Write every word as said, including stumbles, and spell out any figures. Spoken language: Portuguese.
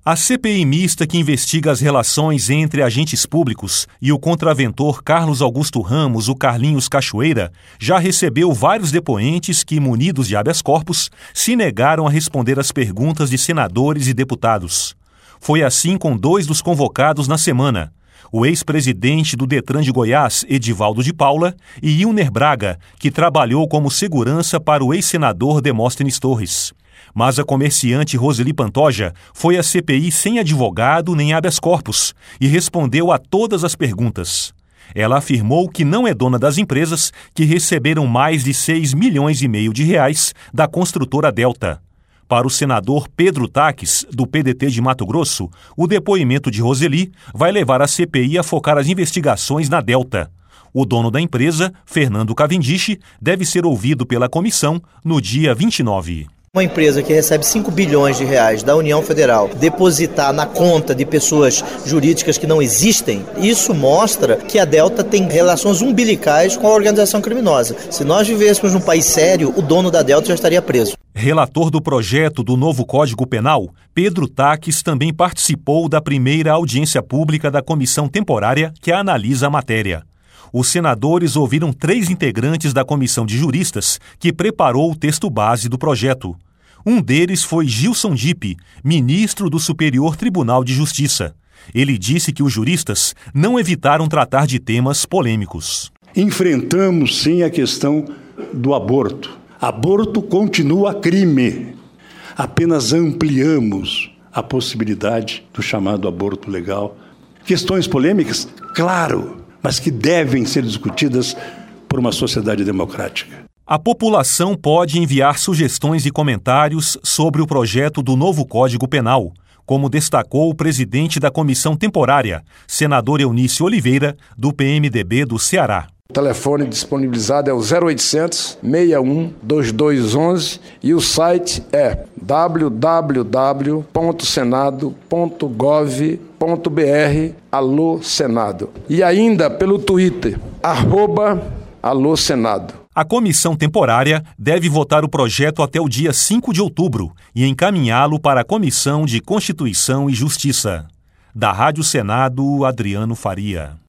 A C P I mista que investiga as relações entre agentes públicos e o contraventor Carlos Augusto Ramos, o Carlinhos Cachoeira, já recebeu vários depoentes que, munidos de habeas corpus, se negaram a responder às perguntas de senadores e deputados. Foi assim com dois dos convocados na semana: o ex-presidente do Detran de Goiás, Edivaldo de Paula, e Ilner Braga, que trabalhou como segurança para o ex-senador Demóstenes Torres. Mas a comerciante Roseli Pantoja foi à C P I sem advogado nem habeas corpus e respondeu a todas as perguntas. Ela afirmou que não é dona das empresas que receberam mais de seis milhões e meio de reais da construtora Delta. Para o senador Pedro Taques, do P D T de Mato Grosso, o depoimento de Roseli vai levar a C P I a focar as investigações na Delta. O dono da empresa, Fernando Cavendish, deve ser ouvido pela comissão no dia vinte e nove. Uma empresa que recebe cinco bilhões de reais da União Federal depositar na conta de pessoas jurídicas que não existem, isso mostra que a Delta tem relações umbilicais com a organização criminosa. Se nós vivêssemos num país sério, o dono da Delta já estaria preso. Relator do projeto do novo Código Penal, Pedro Taques também participou da primeira audiência pública da comissão temporária que analisa a matéria. Os senadores ouviram três integrantes da comissão de juristas que preparou o texto base do projeto. Um deles foi Gilson Dipp, ministro do Superior Tribunal de Justiça. Ele disse que os juristas não evitaram tratar de temas polêmicos. Enfrentamos, sim, a questão do aborto. Aborto continua crime. Apenas ampliamos a possibilidade do chamado aborto legal. Questões polêmicas? Claro, mas que devem ser discutidas por uma sociedade democrática. A população pode enviar sugestões e comentários sobre o projeto do novo Código Penal, como destacou o presidente da comissão temporária, senador Eunício Oliveira, do P M D B do Ceará. O telefone disponibilizado é o zero oitocentos, seis um, vinte e dois onze e o site é w w w ponto senado ponto gov ponto b r. Alô Senado. E ainda pelo Twitter, arroba Alô Senado. A comissão temporária deve votar o projeto até o dia cinco de outubro e encaminhá-lo para a Comissão de Constituição e Justiça. Da Rádio Senado, Adriano Faria.